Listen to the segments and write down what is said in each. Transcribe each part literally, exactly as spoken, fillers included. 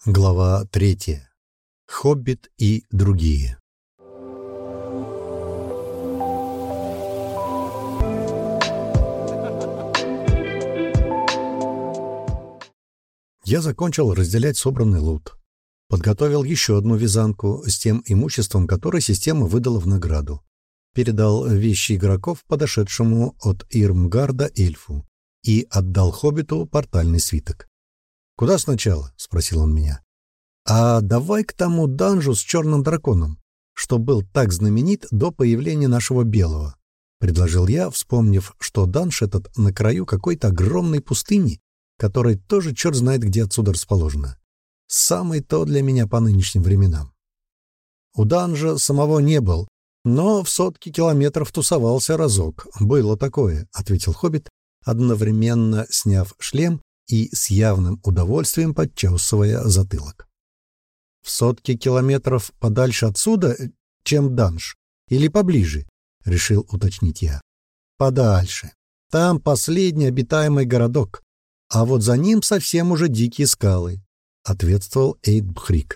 Глава третья. Хоббит и другие. Я закончил разделять собранный лут. Подготовил еще одну вязанку с тем имуществом, которое система выдала в награду. Передал вещи игроков подошедшему от Ирмгарда эльфу и отдал хоббиту портальный свиток. «Куда сначала?» — спросил он меня. «А давай к тому данжу с черным драконом, что был так знаменит до появления нашего белого», — предложил я, вспомнив, что данж этот на краю какой-то огромной пустыни, которая тоже черт знает где отсюда расположена. Самое то для меня по нынешним временам. У данжа самого не был, но в сотки километров тусовался разок. «Было такое», — ответил хоббит, одновременно сняв шлем и с явным удовольствием подчесывая затылок. «В сотки километров подальше отсюда, чем данж, или поближе?» — решил уточнить я. «Подальше. Там последний обитаемый городок, а вот за ним совсем уже дикие скалы», — ответствовал Эйдбхрик.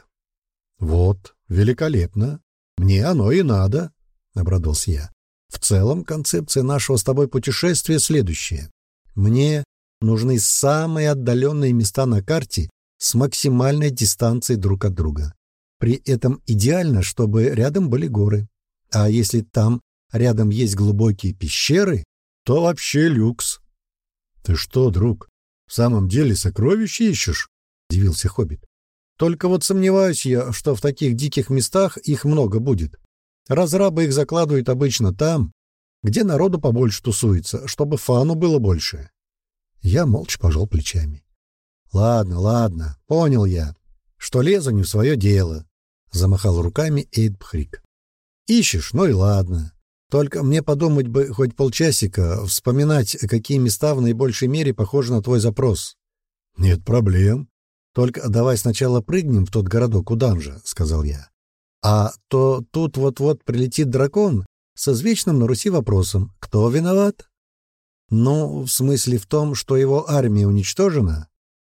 «Вот, великолепно. Мне оно и надо», — обрадовался я. «В целом концепция нашего с тобой путешествия следующая. Мне нужны самые отдаленные места на карте с максимальной дистанцией друг от друга. При этом идеально, чтобы рядом были горы. А если там рядом есть глубокие пещеры, то вообще люкс». «Ты что, друг, в самом деле сокровища ищешь?» — удивился хоббит. «Только вот сомневаюсь я, что в таких диких местах их много будет. Разрабы их закладывают обычно там, где народу побольше тусуется, чтобы фану было больше». Я молча пожал плечами. «Ладно, ладно, понял я, что лезу не в свое дело», — замахал руками Эйдбхрик. «Ищешь? Ну и ладно. Только мне подумать бы хоть полчасика, вспоминать, какие места в наибольшей мере похожи на твой запрос». «Нет проблем. Только давай сначала прыгнем в тот городок у данжа», — сказал я. «А то тут вот-вот прилетит дракон с извечным на Руси вопросом: кто виноват?» «Ну, в смысле в том, что его армия уничтожена?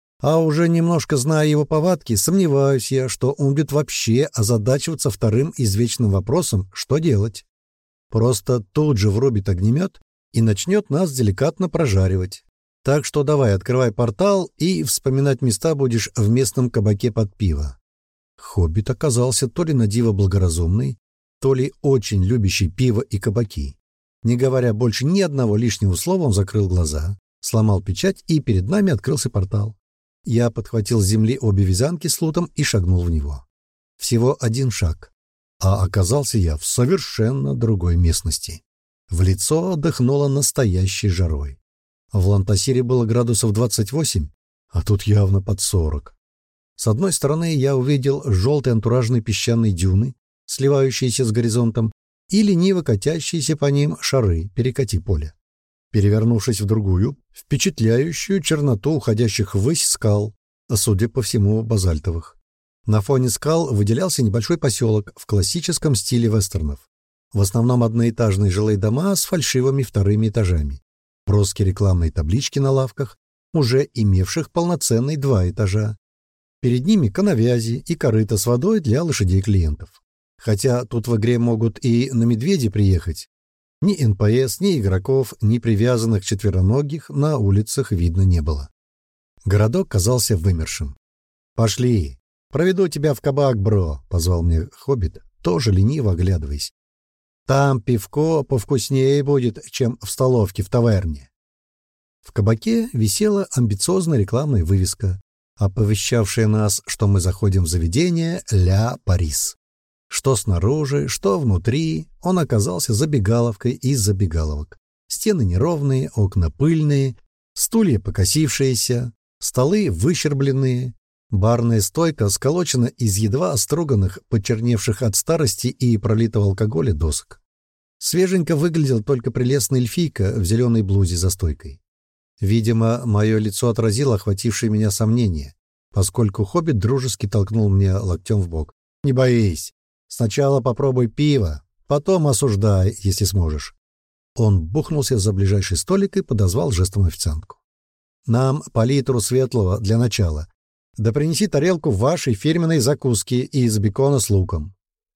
А уже немножко зная его повадки, сомневаюсь я, что он будет вообще озадачиваться вторым извечным вопросом, что делать. Просто тут же врубит огнемет и начнет нас деликатно прожаривать. Так что давай, открывай портал, и вспоминать места будешь в местном кабаке под пиво». Хоббит оказался то ли на диво благоразумный, то ли очень любящий пиво и кабаки. Не говоря больше ни одного лишнего слова, он закрыл глаза, сломал печать, и перед нами открылся портал. Я подхватил с земли обе вязанки с лутом и шагнул в него. Всего один шаг, а оказался я в совершенно другой местности. В лицо дыхнуло настоящей жарой. В Лантасире было градусов двадцать восемь, а тут явно под сорок. С одной стороны я увидел желтые антуражные песчаные дюны, сливающиеся с горизонтом, и лениво катящиеся по ним шары перекати поля. Перевернувшись в другую, впечатляющую черноту уходящих ввысь скал, судя по всему, базальтовых. На фоне скал выделялся небольшой поселок в классическом стиле вестернов. В основном одноэтажные жилые дома с фальшивыми вторыми этажами. Броские рекламные таблички на лавках, уже имевших полноценные два этажа. Перед ними канавязи и корыто с водой для лошадей клиентов. Хотя тут в игре могут и на медведи приехать. Ни эн пэ эс, ни игроков, ни привязанных четвероногих на улицах видно не было. Городок казался вымершим. «Пошли, проведу тебя в кабак, бро», — позвал мне хоббит, тоже лениво оглядываясь. «Там пивко повкуснее будет, чем в столовке в таверне». В кабаке висела амбициозная рекламная вывеска, оповещавшая нас, что мы заходим в заведение «Ля Парис». Что снаружи, что внутри, он оказался забегаловкой из забегаловок. Стены неровные, окна пыльные, стулья покосившиеся, столы выщербленные, барная стойка сколочена из едва оструганных, почерневших от старости и пролитого алкоголя досок. Свеженько выглядела только прелестная эльфийка в зеленой блузе за стойкой. Видимо, мое лицо отразило охватившее меня сомнение, поскольку хоббит дружески толкнул меня локтем в бок. «Не боись. Сначала попробуй пиво, потом осуждай, если сможешь». Он бухнулся за ближайший столик и подозвал жестом официантку. «Нам по литру светлого для начала. Да принеси тарелку вашей фирменной закуски из бекона с луком».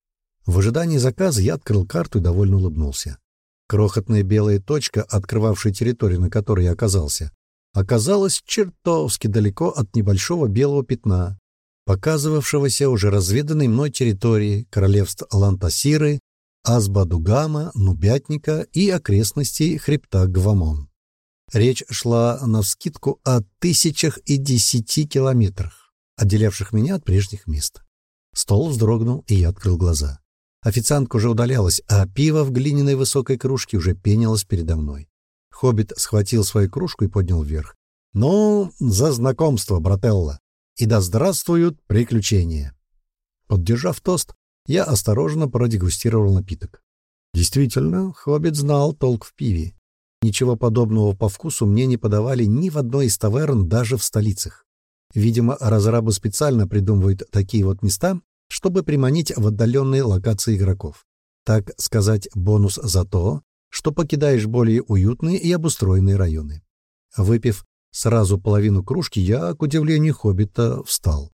В ожидании заказа я открыл карту и довольно улыбнулся. Крохотная белая точка, открывавшая территорию, на которой я оказался, оказалась чертовски далеко от небольшого белого пятна, показывавшегося уже разведанной мной территории королевств Лантасиры, Азбадугама, Нубятника и окрестностей хребта Гвамон. Речь шла навскидку о тысячах и десяти километрах, отделявших меня от прежних мест. Стол вздрогнул, и я открыл глаза. Официантка уже удалялась, а пиво в глиняной высокой кружке уже пенилось передо мной. Хоббит схватил свою кружку и поднял вверх. «Ну, за знакомство, брателло! И да здравствуют приключения!» Поддержав тост, я осторожно продегустировал напиток. Действительно, Хоббит знал толк в пиве. Ничего подобного по вкусу мне не подавали ни в одной из таверн, даже в столицах. Видимо, разрабы специально придумывают такие вот места, чтобы приманить в отдаленные локации игроков. Так сказать, бонус за то, что покидаешь более уютные и обустроенные районы. Выпив сразу половину кружки, я, к удивлению Хоббита, встал.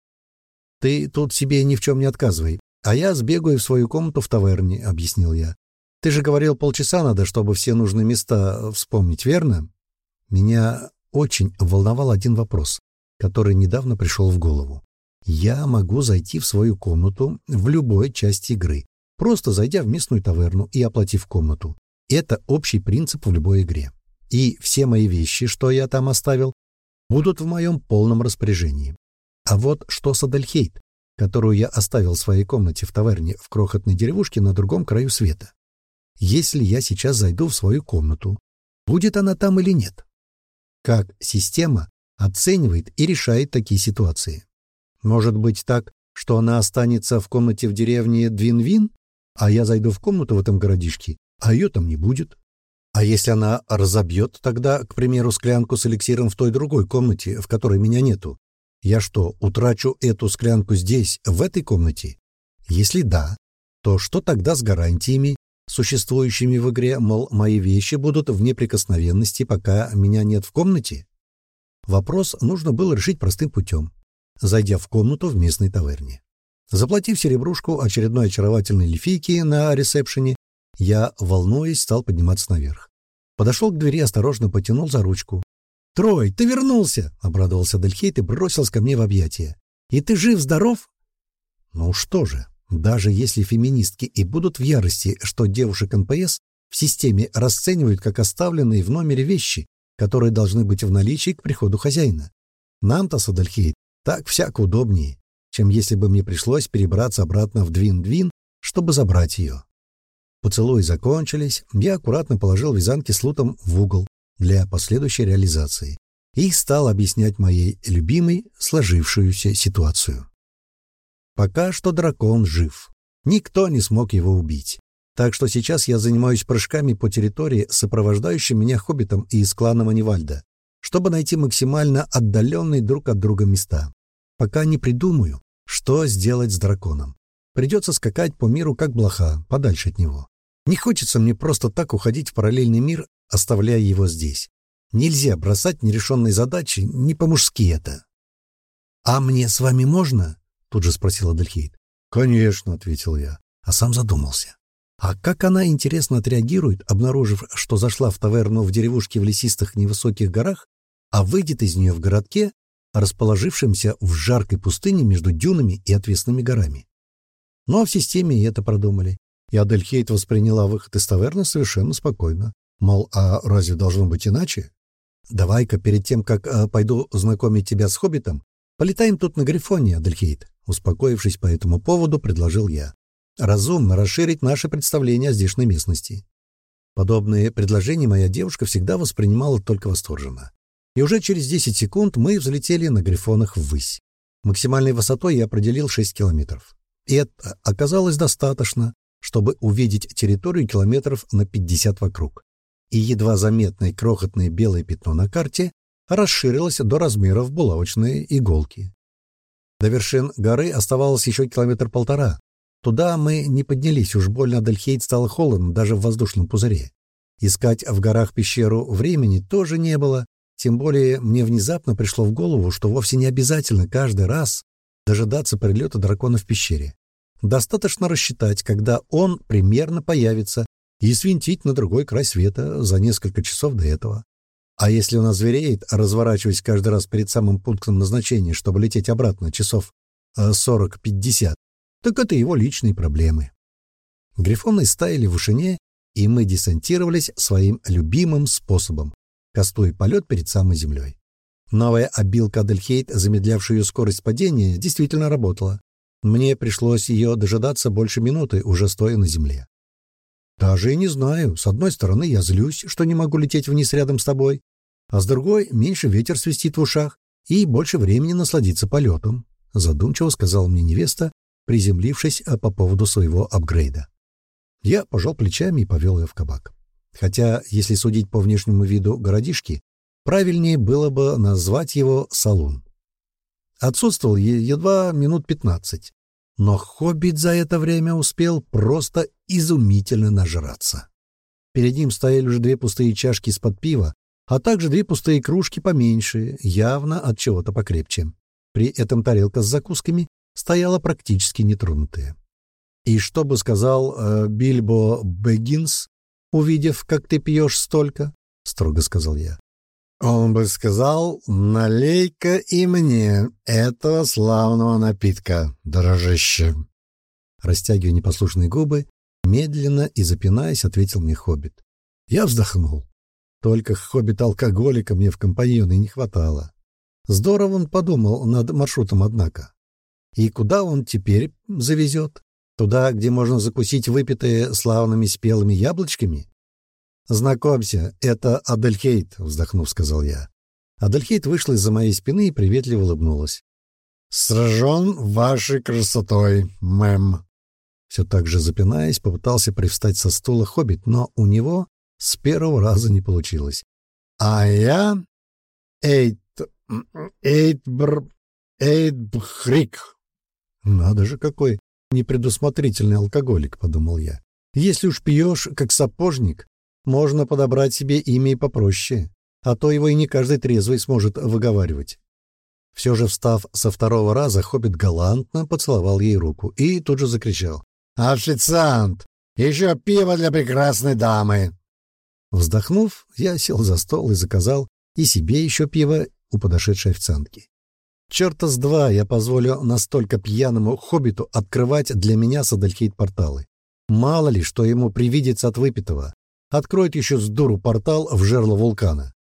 «Ты тут себе ни в чем не отказывай, а я сбегаю в свою комнату в таверне», — объяснил я. «Ты же говорил, полчаса надо, чтобы все нужные места вспомнить, верно?» Меня очень волновал один вопрос, который недавно пришел в голову. Я могу зайти в свою комнату в любой части игры, просто зайдя в местную таверну и оплатив комнату. Это общий принцип в любой игре. И все мои вещи, что я там оставил, будут в моем полном распоряжении. А вот что с Адельхейт, которую я оставил в своей комнате в таверне в крохотной деревушке на другом краю света? Если я сейчас зайду в свою комнату, будет она там или нет? Как система оценивает и решает такие ситуации? Может быть так, что она останется в комнате в деревне Двинвин, а я зайду в комнату в этом городишке, а ее там не будет? А если она разобьет тогда, к примеру, склянку с эликсиром в той другой комнате, в которой меня нету? Я что, утрачу эту склянку здесь, в этой комнате? Если да, то что тогда с гарантиями, существующими в игре, мол, мои вещи будут в неприкосновенности, пока меня нет в комнате? Вопрос нужно было решить простым путем, зайдя в комнату в местной таверне. Заплатив серебрушку очередной очаровательной эльфийке на ресепшене, я, волнуясь, стал подниматься наверх. Подошел к двери, осторожно потянул за ручку. «Трой, ты вернулся!» — обрадовался Адельхейт и бросился ко мне в объятия. «И ты жив-здоров?» Ну что же, даже если феминистки и будут в ярости, что девушек эн пэ эс в системе расценивают как оставленные в номере вещи, которые должны быть в наличии к приходу хозяина. Нам-то с Адельхейт так всяко удобнее, чем если бы мне пришлось перебраться обратно в Двин-Двин, чтобы забрать ее. Поцелуи закончились, я аккуратно положил вязанки с лутом в угол для последующей реализации и стал объяснять моей любимой сложившуюся ситуацию. Пока что дракон жив. Никто не смог его убить. Так что сейчас я занимаюсь прыжками по территории с сопровождающим меня хоббитом и из клана Манивальда, чтобы найти максимально отдаленные друг от друга места. Пока не придумаю, что сделать с драконом. Придется скакать по миру как блоха, подальше от него. Не хочется мне просто так уходить в параллельный мир, оставляя его здесь. Нельзя бросать нерешенные задачи, не по-мужски это. «А мне с вами можно?» — тут же спросил Адельхейт. «Конечно», — ответил я, а сам задумался. А как она, интересно, отреагирует, обнаружив, что зашла в таверну в деревушке в лесистых невысоких горах, а выйдет из нее в городке, расположившемся в жаркой пустыне между дюнами и отвесными горами? Но в системе и это продумали. И Адельхейт восприняла выход из таверны совершенно спокойно. Мол, а разве должно быть иначе? «Давай-ка перед тем, как э, пойду знакомить тебя с хоббитом, полетаем тут на Грифоне, Адельхейт», успокоившись по этому поводу, предложил я. «Разумно расширить наше представление о здешней местности». Подобные предложения моя девушка всегда воспринимала только восторженно. И уже через десять секунд мы взлетели на Грифонах ввысь. Максимальной высотой я определил шесть километров. И это оказалось достаточно, чтобы увидеть территорию километров на пятьдесят вокруг. И едва заметное крохотное белое пятно на карте расширилось до размеров булавочной иголки. До вершин горы оставалось еще километр-полтора. Туда мы не поднялись, уж больно Адельхейт стало холодно даже в воздушном пузыре. Искать в горах пещеру времени тоже не было, Тем более мне внезапно пришло в голову, что вовсе не обязательно каждый раз дожидаться прилета дракона в пещере. Достаточно рассчитать, когда он примерно появится, и свинтить на другой край света за несколько часов до этого. А если он озвереет, разворачиваясь каждый раз перед самым пунктом назначения, чтобы лететь обратно часов сорок-пятьдесят, так это его личные проблемы. Грифоны стаяли в вышине, и мы десантировались своим любимым способом, кастуя полет перед самой землей. Новая обилка Адельхейт, замедлявшая ее скорость падения, действительно работала. Мне пришлось ее дожидаться больше минуты, уже стоя на земле. Даже и не знаю. С одной стороны, я злюсь, что не могу лететь вниз рядом с тобой, а с другой, меньше ветер свистит в ушах и больше времени насладиться полетом, задумчиво сказала мне невеста, приземлившись по поводу своего апгрейда. Я пожал плечами и повел ее в кабак. Хотя, если судить по внешнему виду городишки, правильнее было бы назвать его салун. Отсутствовал едва минут пятнадцать. Но хоббит за это время успел просто изумительно нажраться. Перед ним стояли уже две пустые чашки из-под пива, а также две пустые кружки поменьше, явно от чего-то покрепче. При этом тарелка с закусками стояла практически нетронутая. «И что бы сказал э, Бильбо Бэггинс, увидев, как ты пьешь столько?» — строго сказал я. «Он бы сказал, налей-ка и мне этого славного напитка, дорожище». Растягивая непослушные губы, медленно и запинаясь, ответил мне хоббит. Я вздохнул. Только хоббит-алкоголика мне в компаньоны не хватало. Здорово он подумал над маршрутом, однако. И куда он теперь завезет? Туда, где можно закусить выпитые славными спелыми яблочками? «Знакомься, это Адельхейт», — вздохнув, сказал я. Адельхейт вышла из-за моей спины и приветливо улыбнулась. «Сражен вашей красотой, мэм». Все так же запинаясь, попытался привстать со стула хоббит, но у него с первого раза не получилось. «А я... Эйт... Эйтбр... Эйтбхрик». «Надо же, какой непредусмотрительный алкоголик», — подумал я. «Если уж пьешь, как сапожник, можно подобрать себе имя и попроще, а то его и не каждый трезвый сможет выговаривать». Все же, встав со второго раза, хоббит галантно поцеловал ей руку и тут же закричал: «Официант! Еще пиво для прекрасной дамы!» Вздохнув, я сел за стол и заказал и себе еще пиво у подошедшей официантки. Черта с два я позволю настолько пьяному хоббиту открывать для меня с Адельхейт порталы. Мало ли, что ему привидится от выпитого. Откроет еще с дуру портал в жерло вулкана.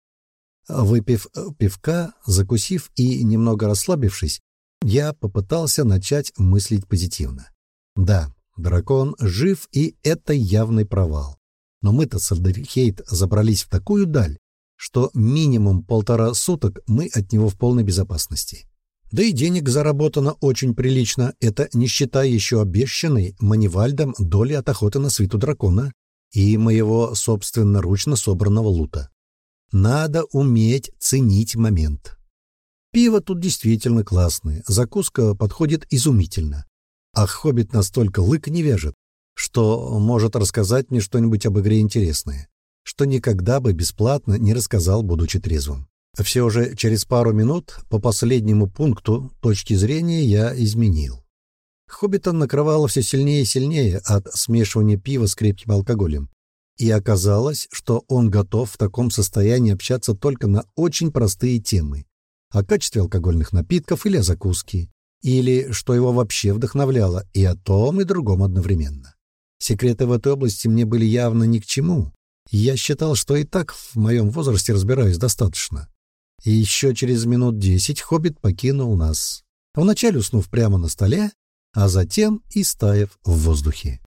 Выпив пивка, закусив и немного расслабившись, я попытался начать мыслить позитивно. Да, дракон жив, и это явный провал. Но мы-то с Адельхейт забрались в такую даль, что минимум полтора суток мы от него в полной безопасности. Да и денег заработано очень прилично, это не считая еще обещанной Манивальдом доли от охоты на свиту дракона и моего собственноручно собранного лута. Надо уметь ценить момент. Пиво тут действительно классное, закуска подходит изумительно. А хоббит настолько лык не вяжет, что может рассказать мне что-нибудь об игре интересное, что никогда бы бесплатно не рассказал, будучи трезвым. Все же через пару минут по последнему пункту точки зрения я изменил. Хоббита накрывало все сильнее и сильнее от смешивания пива с крепким алкоголем. И оказалось, что он готов в таком состоянии общаться только на очень простые темы. О качестве алкогольных напитков или о закуске. Или, что его вообще вдохновляло, и о том, и другом одновременно. Секреты в этой области мне были явно ни к чему. Я считал, что и так в моем возрасте разбираюсь достаточно. И еще через минут десять хоббит покинул нас. Вначале уснув прямо на столе, а затем и стаяв в воздухе.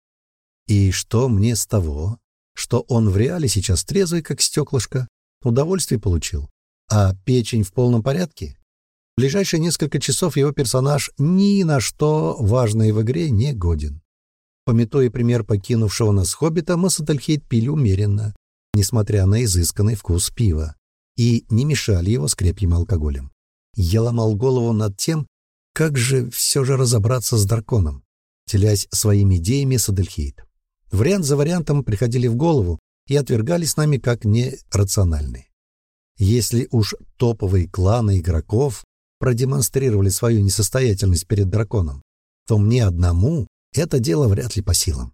И что мне с того, что он в реале сейчас трезвый, как стеклышко, удовольствие получил, а печень в полном порядке? В ближайшие несколько часов его персонаж ни на что важное в игре не годен. Памятуя пример покинувшего нас хоббита, мы с Адельхейт пили умеренно, несмотря на изысканный вкус пива, и не мешали его с крепким алкоголем. Я ломал голову над тем, как же все же разобраться с драконом, делясь своими идеями с Адельхейт. Вариант за вариантом приходили в голову и отвергались нами как нерациональные. Если уж топовые кланы игроков продемонстрировали свою несостоятельность перед драконом, то мне одному это дело вряд ли по силам.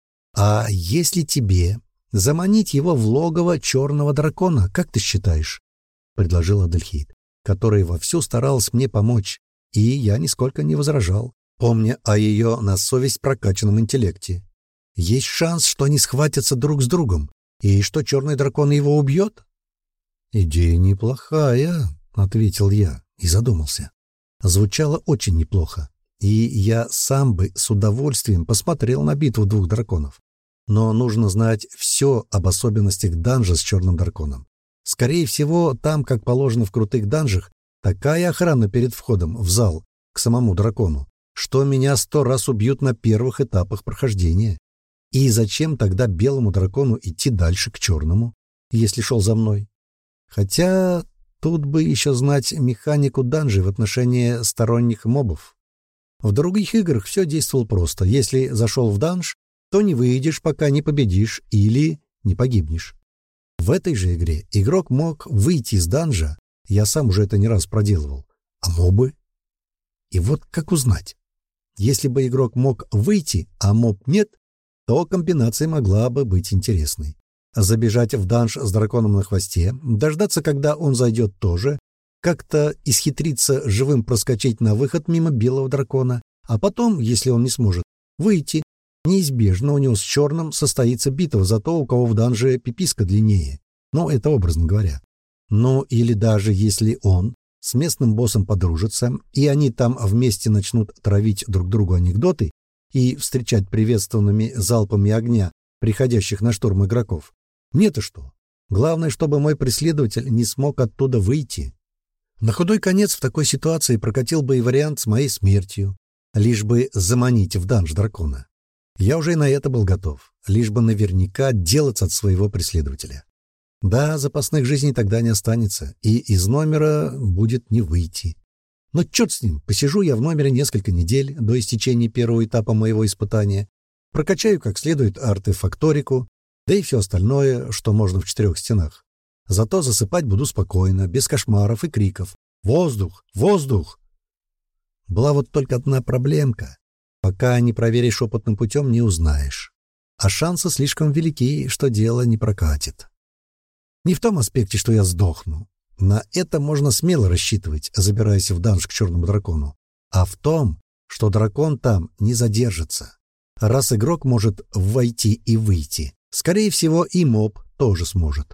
А если тебе заманить его в логово черного дракона, как ты считаешь? — предложил Адельхейд, которая вовсю старалась мне помочь, и я нисколько не возражал, помня о ее на совесть прокачанном интеллекте. Есть шанс, что они схватятся друг с другом, и что черный дракон его убьет? — Идея неплохая, — ответил я и задумался. Звучало очень неплохо, и я сам бы с удовольствием посмотрел на битву двух драконов. Но нужно знать все об особенностях данжа с черным драконом. Скорее всего, там, как положено в крутых данжах, такая охрана перед входом в зал к самому дракону, что меня сто раз убьют на первых этапах прохождения. И зачем тогда белому дракону идти дальше к черному, если шел за мной? Хотя тут бы еще знать механику данжей в отношении сторонних мобов. В других играх все действовало просто. Если зашел в данж, то не выйдешь, пока не победишь или не погибнешь. В этой же игре игрок мог выйти из данжа, я сам уже это не раз проделывал, а мобы? И вот как узнать? Если бы игрок мог выйти, а моб нет, то комбинация могла бы быть интересной. Забежать в данж с драконом на хвосте, дождаться, когда он зайдет тоже, как-то исхитриться живым проскочить на выход мимо белого дракона, а потом, если он не сможет, выйти. Неизбежно у него с черным состоится битва за то, у кого в данже пиписка длиннее. Ну, это образно говоря. Ну, или даже если он с местным боссом подружится, и они там вместе начнут травить друг другу анекдоты и встречать приветственными залпами огня приходящих на штурм игроков. Мне-то что? Главное, чтобы мой преследователь не смог оттуда выйти. На худой конец в такой ситуации прокатил бы и вариант с моей смертью, лишь бы заманить в данж дракона. Я уже и на это был готов, лишь бы наверняка отделаться от своего преследователя. Да, запасных жизней тогда не останется, и из номера будет не выйти. Но черт с ним, посижу я в номере несколько недель до истечения первого этапа моего испытания, прокачаю как следует артефакторику, да и все остальное, что можно в четырех стенах. Зато засыпать буду спокойно, без кошмаров и криков. «Воздух! Воздух!» Была вот только одна проблемка. Пока не проверишь опытным путем, не узнаешь. А шансы слишком велики, что дело не прокатит. Не в том аспекте, что я сдохну. На это можно смело рассчитывать, забираясь в данж к черному дракону. А в том, что дракон там не задержится. Раз игрок может войти и выйти, скорее всего, и моб тоже сможет.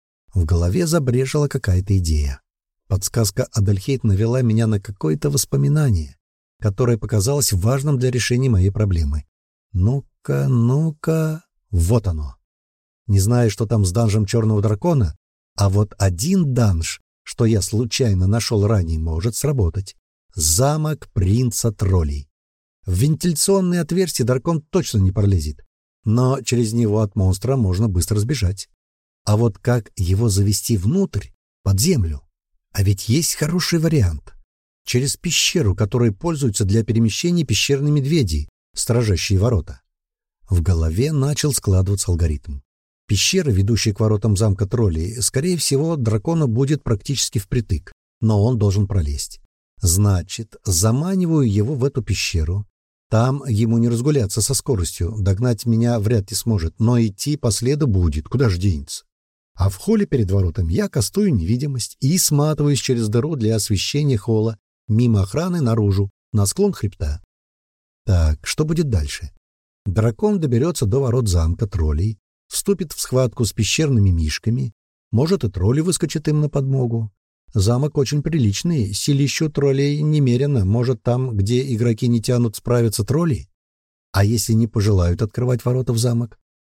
В голове забрежила какая-то идея. Подсказка Адельхейд навела меня на какое-то воспоминание, которое показалось важным для решения моей проблемы. Ну-ка, ну-ка, вот оно. Не знаю, что там с данжем черного дракона, а вот один данж, что я случайно нашел ранее, может сработать. Замок принца троллей. В вентиляционное отверстие дракон точно не пролезет, но через него от монстра можно быстро сбежать. А вот как его завести внутрь, под землю? А ведь есть хороший вариант. Через пещеру, которой пользуются для перемещения пещерные медведи, сторожащие ворота. В голове начал складываться алгоритм. Пещера, ведущая к воротам замка троллей, скорее всего, дракона будет практически впритык, но он должен пролезть. Значит, заманиваю его в эту пещеру. Там ему не разгуляться со скоростью, догнать меня вряд ли сможет, но идти по следу будет, куда ж денется. А в холле перед воротами я кастую невидимость и сматываюсь через дыру для освещения холла, мимо охраны наружу, на склон хребта. Так, что будет дальше? Дракон доберется до ворот замка троллей, вступит в схватку с пещерными мишками, может, и тролли выскочат им на подмогу. Замок очень приличный, силищу троллей немерено, может, там, где игроки не тянут, справятся тролли? А если не пожелают открывать ворота в замок?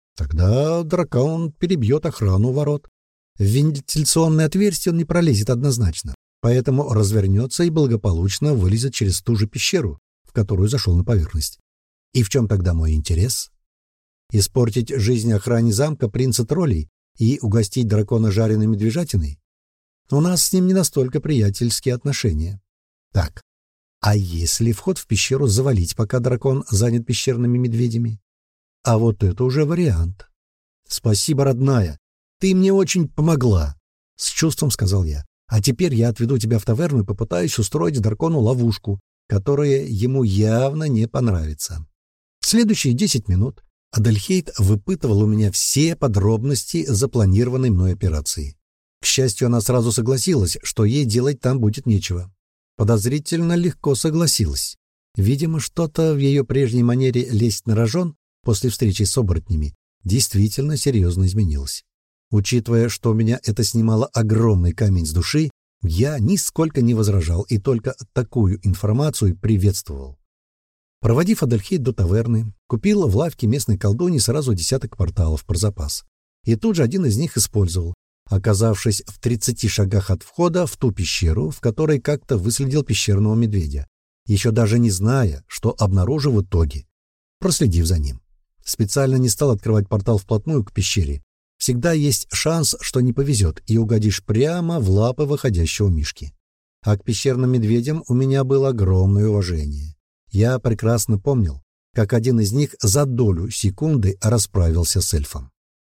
Тогда дракон перебьет охрану ворот. В вентиляционное отверстие он не пролезет однозначно, поэтому развернется и благополучно вылезет через ту же пещеру, в которую зашел на поверхность. И в чем тогда мой интерес? Испортить жизнь охране замка принца троллей и угостить дракона жареной медвежатиной? У нас с ним не настолько приятельские отношения. Так, а если вход в пещеру завалить, пока дракон занят пещерными медведями? А вот это уже вариант. Спасибо, родная, ты мне очень помогла. — с чувством сказал я. «А теперь я отведу тебя в таверну и попытаюсь устроить дракону ловушку, которая ему явно не понравится». В следующие десять минут Адельхейд выпытывал у меня все подробности запланированной мной операции. К счастью, она сразу согласилась, что ей делать там будет нечего. Подозрительно легко согласилась. Видимо, что-то в ее прежней манере лезть на рожон после встречи с оборотнями действительно серьезно изменилось. Учитывая, что у меня это снимало огромный камень с души, я нисколько не возражал и только такую информацию приветствовал. Проводив Адельхейд до таверны, купил в лавке местной колдуньи сразу десяток порталов про запас. И тут же один из них использовал, оказавшись в тридцати шагах от входа в ту пещеру, в которой как-то выследил пещерного медведя, еще даже не зная, что обнаружу в итоге, проследив за ним. Специально не стал открывать портал вплотную к пещере. Всегда есть шанс, что не повезет, и угодишь прямо в лапы выходящего мишки. А к пещерным медведям у меня было огромное уважение. Я прекрасно помнил, как один из них за долю секунды расправился с эльфом.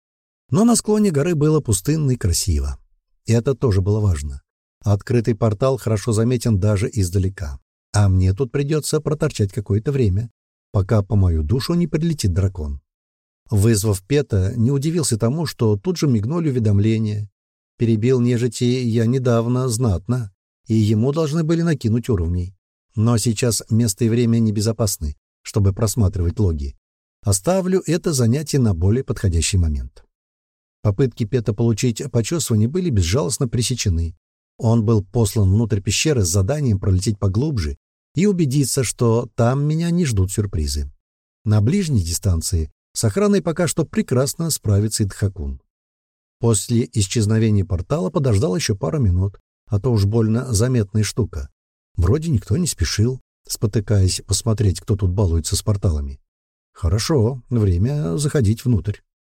Но на склоне горы было пустынно и красиво. И это тоже было важно. Открытый портал хорошо заметен даже издалека. А мне тут придется проторчать какое-то время, пока по мою душу не прилетит дракон. Вызвав Пета, не удивился тому, что тут же мигнули уведомления. Перебил нежити я недавно знатно, и ему должны были накинуть уровней. Но сейчас место и время небезопасны, чтобы просматривать логи. Оставлю это занятие на более подходящий момент. Попытки Пета получить почесывание были безжалостно пресечены. Он был послан внутрь пещеры с заданием пролететь поглубже и убедиться, что там меня не ждут сюрпризы. На ближней дистанции с охраной пока что прекрасно справится Идхакун. После исчезновения портала подождал еще пару минут, а то уж больно заметная штука. Вроде никто не спешил, спотыкаясь посмотреть, кто тут балуется с порталами. Хорошо, время заходить внутрь.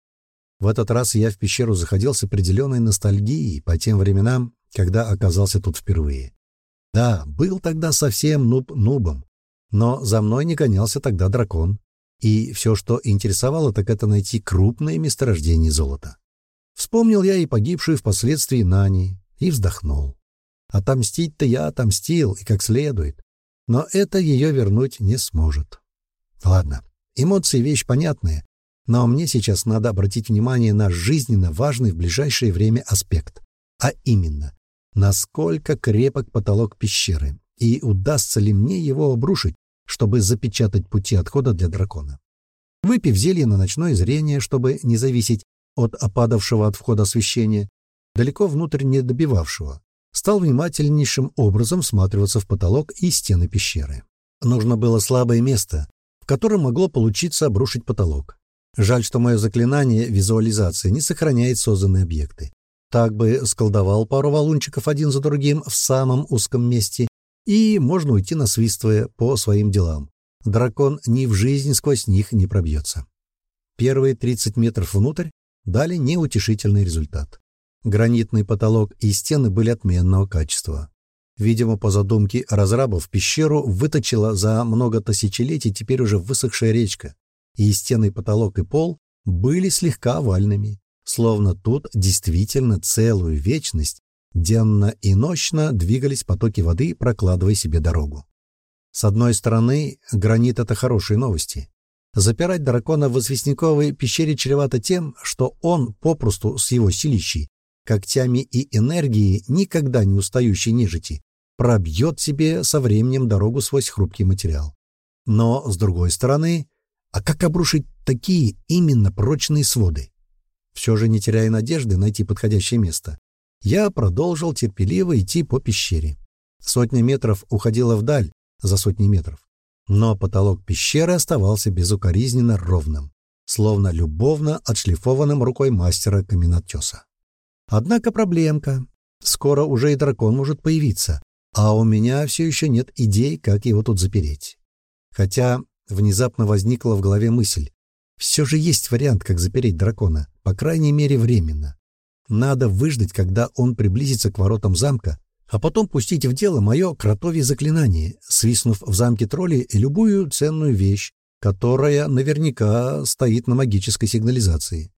В этот раз я в пещеру заходил с определенной ностальгией по тем временам, когда оказался тут впервые. Да, был тогда совсем нуб-нубом, но за мной не гонялся тогда дракон, и все, что интересовало, так это найти крупные месторождения золота. Вспомнил я и погибшую впоследствии Нани, и вздохнул. Отомстить-то я отомстил, и как следует, но это ее вернуть не сможет. Ладно, эмоции — вещь понятная, но мне сейчас надо обратить внимание на жизненно важный в ближайшее время аспект, а именно, насколько крепок потолок пещеры, и удастся ли мне его обрушить, чтобы запечатать пути отхода для дракона. Выпив зелье на ночное зрение, чтобы не зависеть от опадавшего от входа освещения, далеко внутрь не добивавшего, стал внимательнейшим образом всматриваться в потолок и стены пещеры. Нужно было слабое место, в котором могло получиться обрушить потолок. Жаль, что мое заклинание визуализации не сохраняет созданные объекты. Так бы сколдовал пару валунчиков один за другим в самом узком месте, и можно уйти, насвистывая по своим делам. Дракон ни в жизнь сквозь них не пробьется. Первые тридцать метров внутрь дали неутешительный результат. Гранитный потолок и стены были отменного качества. Видимо, по задумке разрабов, пещеру выточила за много тысячелетий теперь уже высохшая речка, и стены, потолок и пол были слегка овальными, словно тут действительно целую вечность денно и нощно двигались потоки воды, прокладывая себе дорогу. С одной стороны, гранит — это хорошие новости. Запирать дракона в известняковой пещере чревато тем, что он попросту с его силищей, когтями и энергией никогда не устающей нежити, пробьет себе со временем дорогу сквозь хрупкий материал. Но, с другой стороны, а как обрушить такие именно прочные своды? Все же, не теряя надежды найти подходящее место, я продолжил терпеливо идти по пещере. Сотня метров уходила вдаль, за сотни метров. Но потолок пещеры оставался безукоризненно ровным, словно любовно отшлифованным рукой мастера-каменотеса. Однако проблемка. Скоро уже и дракон может появиться, а у меня все еще нет идей, как его тут запереть. Хотя внезапно возникла в голове мысль. Все же есть вариант, как запереть дракона, по крайней мере временно. Надо выждать, когда он приблизится к воротам замка, а потом пустить в дело мое кротовье заклинание, свистнув в замке троллей любую ценную вещь, которая наверняка стоит на магической сигнализации.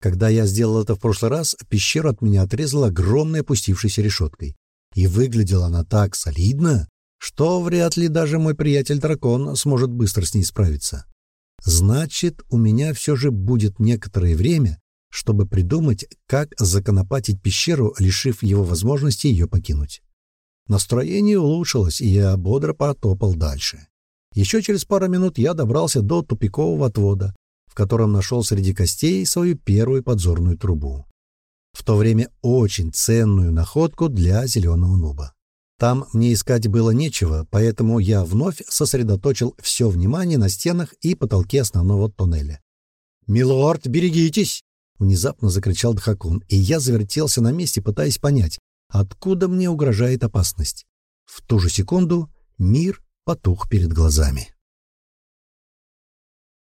Когда я сделал это в прошлый раз, пещеру от меня отрезала огромной опустившейся решеткой. И выглядела она так солидно, что вряд ли даже мой приятель-дракон сможет быстро с ней справиться. Значит, у меня все же будет некоторое время, чтобы придумать, как законопатить пещеру, лишив его возможности ее покинуть. Настроение улучшилось, и я бодро потопал дальше. Еще через пару минут я добрался до тупикового отвода, в котором нашел среди костей свою первую подзорную трубу. В то время очень ценную находку для зеленого нуба. Там мне искать было нечего, поэтому я вновь сосредоточил все внимание на стенах и потолке основного тоннеля. «Милорд, берегитесь!» — внезапно закричал Дхакун, и я завертелся на месте, пытаясь понять, откуда мне угрожает опасность. В ту же секунду мир потух перед глазами.